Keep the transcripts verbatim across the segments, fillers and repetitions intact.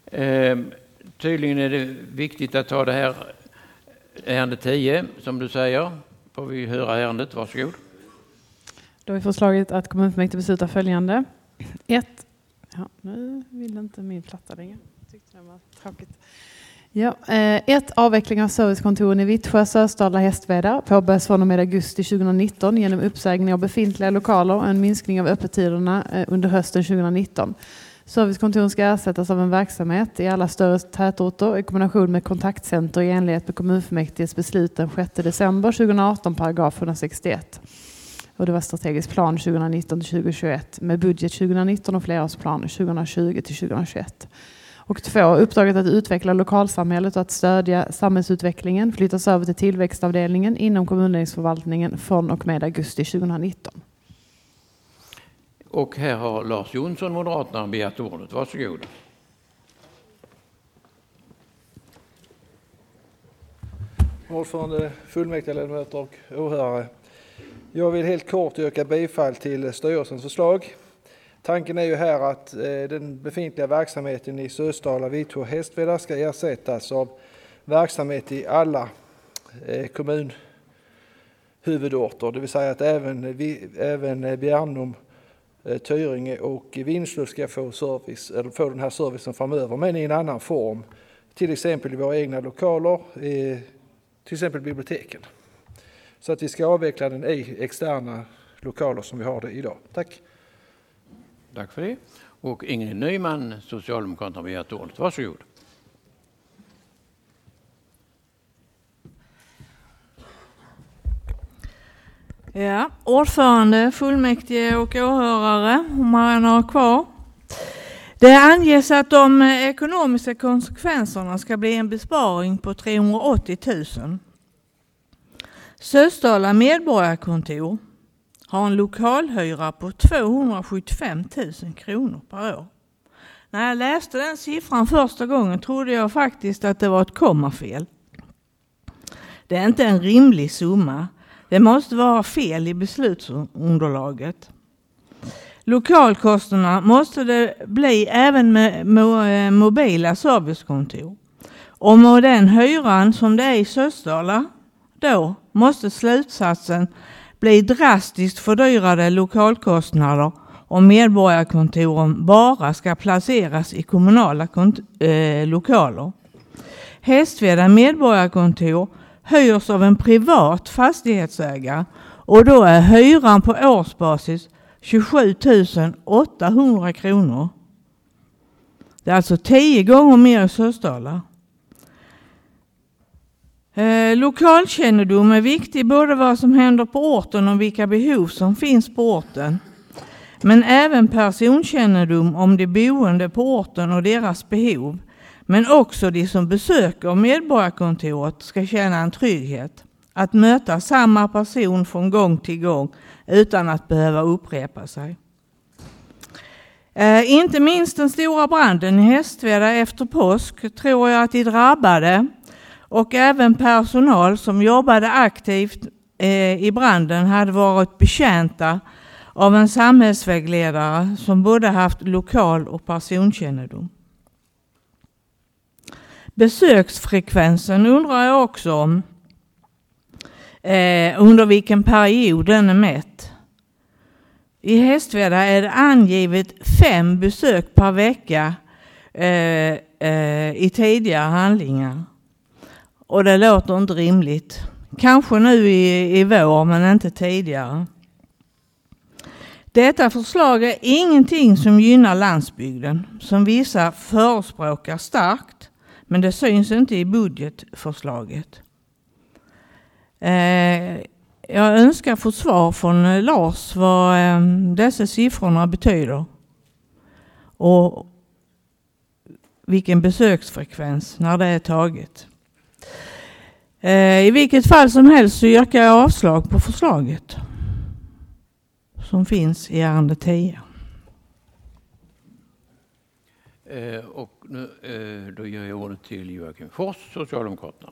Eh, tydligen är det viktigt att ta det här ärende tio, som du säger. Får vi höra ärendet, varsågod. Då är förslaget att kommunfullmäktige beslutar följande. ett. Ja, nu vill inte min platta längre. Tyckte det var tråkigt. Ja, eh, ett. Avveckling av servicekontoren i Vittsjö, Sösdala, Hästveda påbörjas från och med augusti tjugonitton genom uppsägning av befintliga lokaler och en minskning av öppettiderna eh, under hösten tjugonitton. Servicekontoren ska ersättas av en verksamhet i alla större tätorter i kombination med kontaktcenter i enlighet med kommunfullmäktiges beslut den sjätte december tjugoarton, paragraf etthundrasextioett. Och det var strategisk plan tjugonitton till tjugohundratjugoett med budget tjugonitton och flerårsplan tjugotjugo till tjugohundratjugoett. Och två, uppdraget att utveckla lokalsamhället och att stödja samhällsutvecklingen flyttas över till tillväxtavdelningen inom kommunledningsförvaltningen från och med augusti tjugonitton. Och här har Lars Jonsson, Moderaterna, begärt ordet. Varsågod. Ordförande, fullmäktige, ledamöter och åhörare. Jag vill helt kort yrka bifall till styrelsens förslag. Tanken är ju här att eh, den befintliga verksamheten i Sösdala, Vittsjö och Hästveda ska ersättas av verksamhet i alla eh, kommunhuvudorter. Det vill säga att även, vi, även Bjärnum, eh, Tyringe och Vinslöv ska få, service, eller få den här servicen framöver, men i en annan form. Till exempel i våra egna lokaler, eh, till exempel biblioteken. Så att vi ska avveckla den i externa lokaler som vi har det idag. Tack. Tack för det. Och Ingrid Nyman, Socialdemokraterna, har begärt ordet. Varsågod. Ja, ordförande, fullmäktige och åhörare, om man har kvar. Det anges att de ekonomiska konsekvenserna ska bli en besparing på trehundraåttio tusen. Sösdala medborgarkontor har en lokalhyra på tvåhundrasjuttiofem tusen kronor per år. När jag läste den siffran första gången trodde jag faktiskt att det var ett kommafel. Det är inte en rimlig summa. Det måste vara fel i beslutsunderlaget. Lokalkostnaderna måste det bli även med mobila servicekontor. Och med den hyran som det är i Sösdala, då måste slutsatsen bli drastiskt fördyrade lokalkostnader om medborgarkontoren bara ska placeras i kommunala kont- eh, lokaler. Hästveda medborgarkontor hyrs av en privat fastighetsägare och då är hyran på årsbasis tjugosju tusen åttahundra kronor. Det är alltså tio gånger mer i Sösdala. Eh, lokalkännedom är viktig, både vad som händer på orten och vilka behov som finns på orten. Men även personkännedom om de boende på orten och deras behov. Men också de som besöker medborgarkontoret ska känna en trygghet. Att möta samma person från gång till gång utan att behöva upprepa sig. Eh, inte minst den stora branden i Hästveda efter påsk tror jag att de drabbade och även personal som jobbade aktivt eh, i branden hade varit betjänta av en samhällsvägledare som både haft lokal och personkännedom. Besöksfrekvensen undrar jag också om. Eh, under vilken period den är mätt. I Hästveda är det angivet fem besök per vecka eh, eh, i tidigare handlingar. Och det låter inte rimligt. Kanske nu i, i vår, men inte tidigare. Detta förslag är ingenting som gynnar landsbygden, som vissa förespråkar starkt, men det syns inte i budgetförslaget. Eh, jag önskar få svar från Lars vad eh, dessa siffrorna betyder och vilken besöksfrekvens när det är taget. Eh, I vilket fall som helst så yrkar jag avslag på förslaget som finns i ärende tio. Eh, och nu, eh, då ger jag ordet till Joakim Fors, Socialdemokraterna.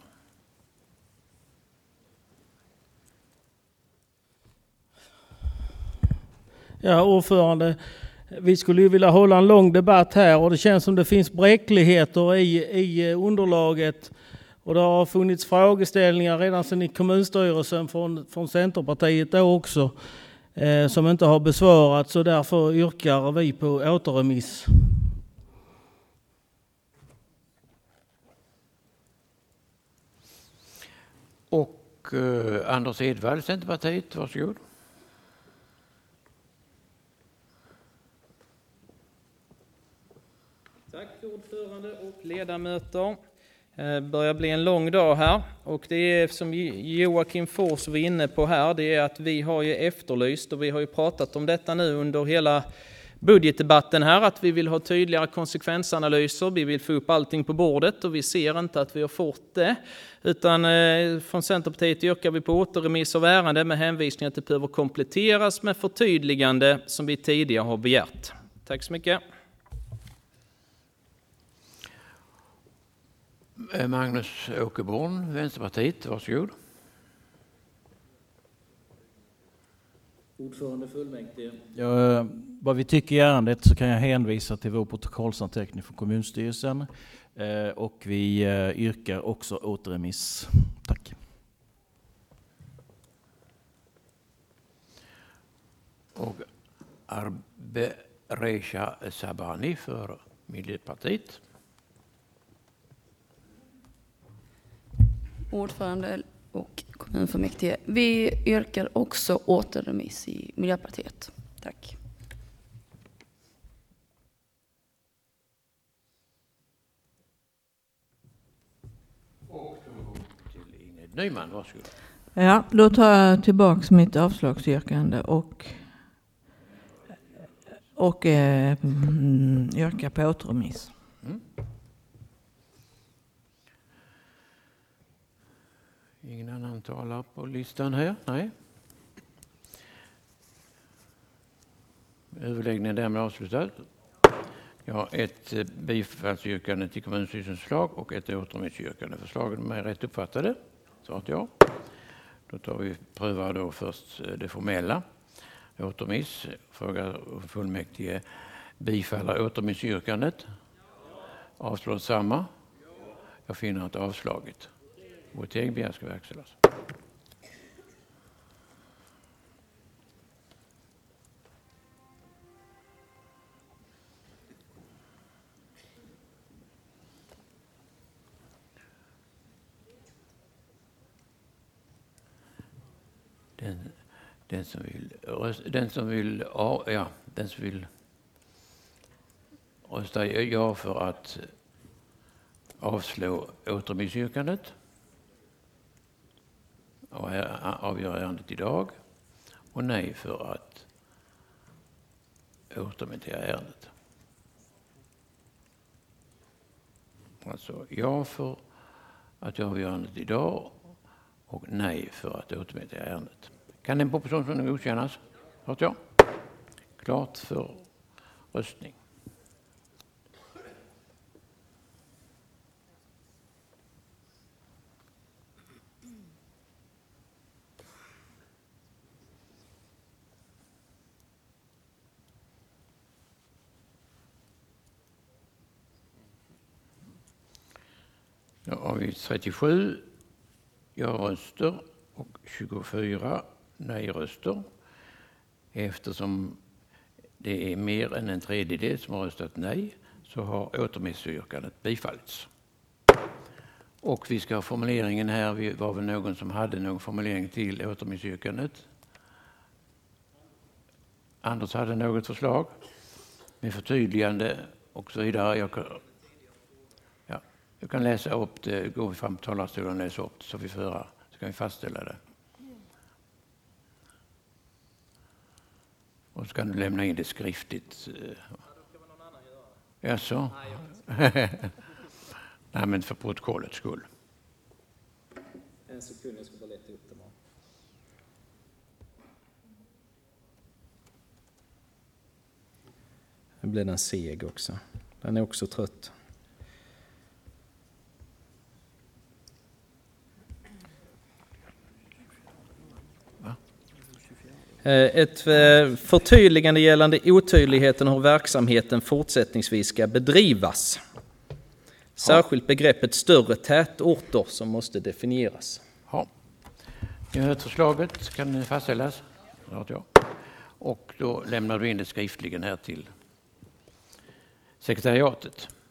Ja, ordförande. vi skulle ju vilja hålla en lång debatt här och det känns som det finns bräckligheter i, i underlaget. Och det har funnits frågeställningar redan sedan i kommunstyrelsen från, från Centerpartiet då också eh, som inte har besvarats, så därför yrkar vi på återremiss. Och eh, Anders Edvall, Centerpartiet, varsågod. Tack ordförande och ledamöter. Det börjar bli en lång dag här och det är som Joakim Fors var inne på här, det är att vi har ju efterlyst och vi har ju pratat om detta nu under hela budgetdebatten här, att vi vill ha tydligare konsekvensanalyser, vi vill få upp allting på bordet och vi ser inte att vi har fått det, utan eh, från Centerpartiet yrkar vi på återremiss av ärende med hänvisning att det behöver kompletteras med förtydligande som vi tidigare har begärt. Tack så mycket. Magnus Åkerborn, Vänsterpartiet, varsågod. Ordförande fullmäktige. Ja, vad vi tycker i ärendet så kan jag hänvisa till vår protokollsanteckning från kommunstyrelsen eh, och vi eh, yrkar också återremiss. Tack. Och Arbe Recha Sabani för Miljöpartiet. Ordförande och kommunfullmäktige. Vi yrkar också återremiss i Miljöpartiet. Tack. Och till Ingrid Nyman, varsågod. Ja, då tar jag tillbaka mitt avslagsyrkande och, och eh, yrkar på återremiss. Mm. Ingen annan talar på listan här? Nej. Överläggningen därmed avslutad. Jag har ett bifallsyrkande till kommunstyrelsens förslag och ett återremissyrkande. Förslagen är rätt uppfattade. Så att ja. Då tar vi prövar då först det formella. Återremiss. Frågar fullmäktige bifalla återremissyrkandet. Avslår samma. Jag finner att avslaget. Votering begär ska verkställas. Den, den som vill rösta, den som vill ja, den som vill rösta ja för att avslå återremissyrkandet och avgöra ärendet idag, och nej för att återremittera ärendet. Alltså ja för att avgöra ärendet idag och nej för att återremittera ärendet. Kan den propositionen godkännas? Klart ja. Klart för röstning. Då har vi trettiosju ja-röster och tjugofyra nej-röster. Eftersom det är mer än en tredjedel som har röstat nej så har återremissyrkandet bifallits. Och vi ska ha formuleringen här. Vi var väl någon som hade någon formulering till återremissyrkandet. Anders hade något förslag med förtydligande och så vidare. Jag kan, ja, jag kan läsa upp det, gå fram till talarstolen och läsa upp det så vi får höra. Så kan vi fastställa det. Och så kan du lämna in det skriftligt. Ja, så. Nej, men för protokollets skull. En sekund, jag ska bara leta upp det bara. Nu blir den seg också. Den är också trött. Ett förtydligande gällande otydligheten hur verksamheten fortsättningsvis ska bedrivas. Särskilt begreppet större tätorter som måste definieras. Ja. Ni har hört förslaget, kan det fastställas? Ja. Och då lämnar du in det skriftligen här till sekretariatet.